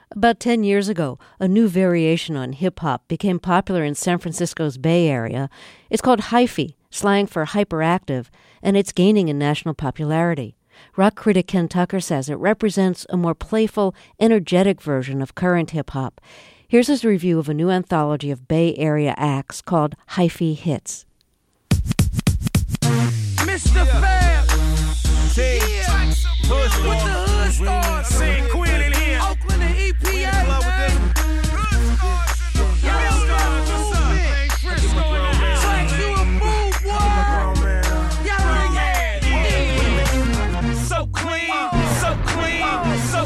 About 10 years ago, a new variation on hip-hop became popular in San Francisco's Bay Area. It's called hyphy, slang for hyperactive, and it's gaining in national popularity. Rock critic Ken Tucker says it represents a more playful, energetic version of current hip-hop. Here's his review of a new anthology of Bay Area acts called Hyphy Hits. Mr. Fab, with the hood stars, San Quinn in here, Oakland and EPA. So clean, so clean, so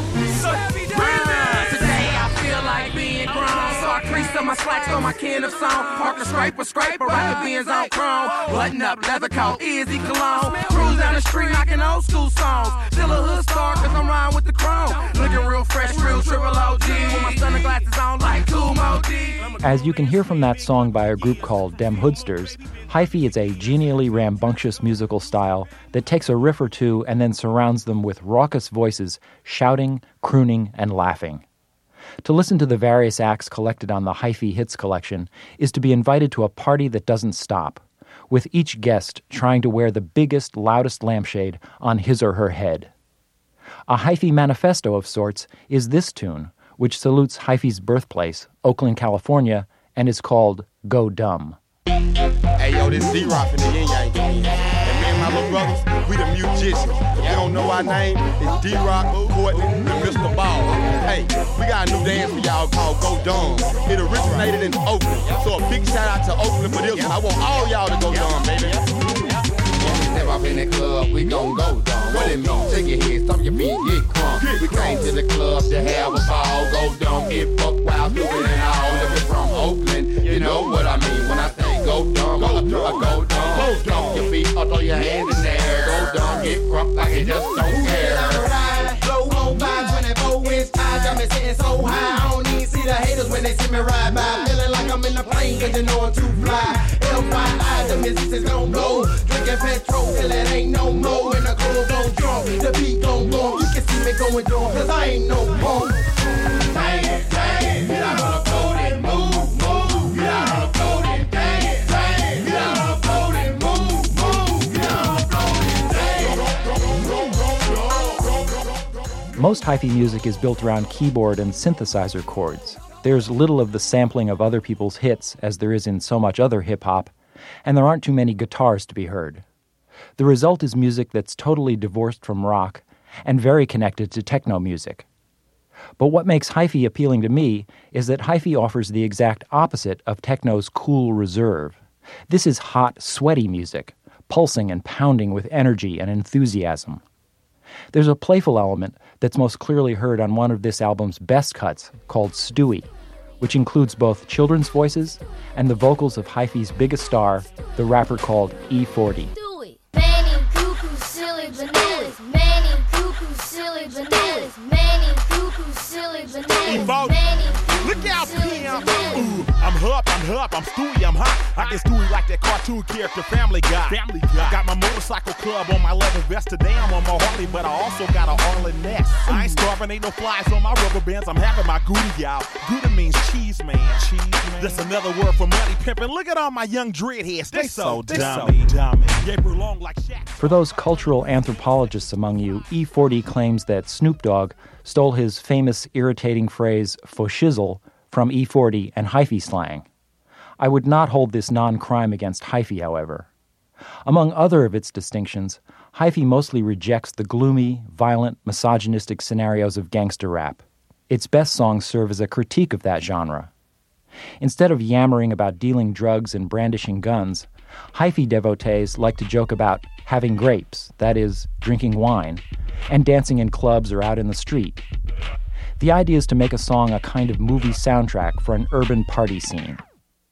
today I feel like being grown, so I creased up my slacks on my can of song. Park a scraper, rock the Benz on chrome. Button up, leather coat, Izzy cologne. Cruise down the street knocking old school songs. Still a hood star cause I'm riding with the chrome. Looking real fresh, real triple OG. With my sunglasses on like Cool Modi. As you can hear from that song by a group called Dem Hoodsters, hyphy is a genially rambunctious musical style that takes a riff or two and then surrounds them with raucous voices, shouting, crooning, and laughing. To listen to the various acts collected on the Hyphy Hits collection is to be invited to a party that doesn't stop, with each guest trying to wear the biggest, loudest lampshade on his or her head. A hyphy manifesto of sorts is this tune, which salutes hyphy's birthplace, Oakland, California, and is called Go Dumb. Hey, yo, this D-Rock in the Yin Yang Gang. And me and my little brothers, we the musicians. If you don't know our name, it's D-Rock, Courtney, and Mr. Ball. Hey, we got a new dance for y'all called Go Dumb. It originated in Oakland. So a big shout out to Oakland for this one. I want all y'all to go dumb, baby. Step up in the club, we gon' go dumb. What it mean? Shake your head, stomp your feet, get crunk. We came to the club to have a ball. Go dumb, get fucked wild, stupid and all. If it's from Oakland, you know what I mean when I say go dumb. Go dumb, go dumb. Stomp your feet, or throw your hands in there. Go dumb, get crunk like it just don't care. Blow on by 24 inch high, got me sitting so high. I don't even see the haters when they see me ride by. Feeling like I'm in the plane, cause you know I'm too fly. FYI, the musicians gon' blow. Drinking petrol till it ain't no more. And the club gon' drunk, the beat gon' boom. You can see me going dumb, cause I ain't no punk. Dang it, get out on the floor and move. Get out on the floor and dang it, get out on the floor and move. Get out on the floor and dang it. Most hyphy music is built around keyboard and synthesizer chords. There's little of the sampling of other people's hits as there is in so much other hip-hop, and there aren't too many guitars to be heard. The result is music that's totally divorced from rock and very connected to techno music. But what makes hyphy appealing to me is that hyphy offers the exact opposite of techno's cool reserve. This is hot, sweaty music, pulsing and pounding with energy and enthusiasm. There's a playful element that's most clearly heard on one of this album's best cuts called Stewie, which includes both children's voices and the vocals of hyphy's biggest star, the rapper called E40. Stewie. Manny, cuckoo, silly bananas. Manny, cuckoo, silly bananas. Manny, cuckoo, silly bananas. Manny, look out, Pam. Ooh, I'm Stewie, I'm hot. I get Stewie like that cartoon character Family Guy. I got my motorcycle club on my leather vest. Today I'm on my Harley, but I also got a Arlen Ness. I ain't starving, ain't no flies on my rubber bands. I'm having my Goody, y'all. Goody means cheese man. That's another word for money pimping. Look at all my young dreadheads. They so dummy. Long like Shaq. For those cultural anthropologists among you, E40 claims that Snoop Dogg stole his famous irritating phrase, "fo shizzle," from E40 and hyphy slang. I would not hold this non-crime against hyphy, however. Among other of its distinctions, hyphy mostly rejects the gloomy, violent, misogynistic scenarios of gangster rap. Its best songs serve as a critique of that genre. Instead of yammering about dealing drugs and brandishing guns, hyphy devotees like to joke about having grapes, that is, drinking wine, and dancing in clubs or out in the street. The idea is to make a song a kind of movie soundtrack for an urban party scene.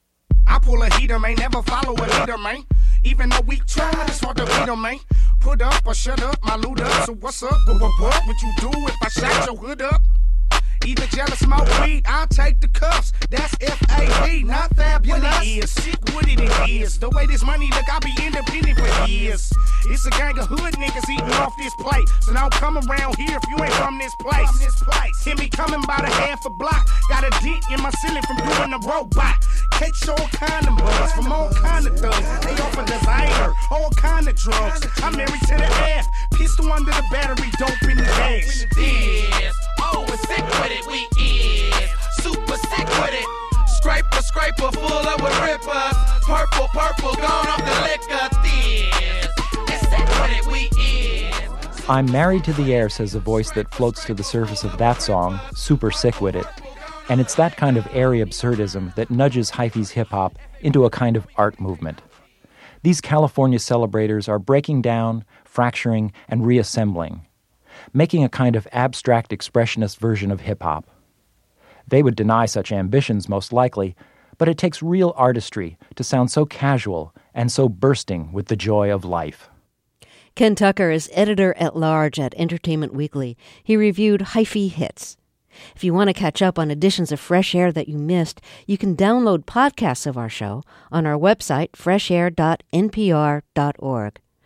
I pull a heater, man, never follow a leader, man. Even though we try, it's hard to beat 'em, man. Put up or shut up, my loot up. So what's up? What would you do if I shot your hood up? Either jealous smoke weed, I'll take the cuffs. That's FAB, not Fab What it is, sick what it is. The way this money look, I'll be independent for years. It's a gang of hood niggas eating off this plate. So don't come around here if you ain't from this place. Hear me coming by the half a block. Got a dent in my ceiling from doing the robot. Catch all kind of buzz from all kind of thugs. They offer designer, all kind of drugs. I'm married to the F. Pistol under the battery, dope in the dash. This, oh, we're sick with it, we is super sick with it. Scraper, full of with rippers. Purple, gone off the liquor. This, it's sick with it, we is. I'm Married to the Air, says a voice that floats to the surface of that song, Super Sick With It. And it's that kind of airy absurdism that nudges hyphy's hip-hop into a kind of art movement. These California celebrators are breaking down, fracturing, and reassembling, making a kind of abstract expressionist version of hip-hop. They would deny such ambitions, most likely, but it takes real artistry to sound so casual and so bursting with the joy of life. Ken Tucker is editor-at-large at Entertainment Weekly. He reviewed hyphy hits. If you want to catch up on editions of Fresh Air that you missed, you can download podcasts of our show on our website, freshair.npr.org.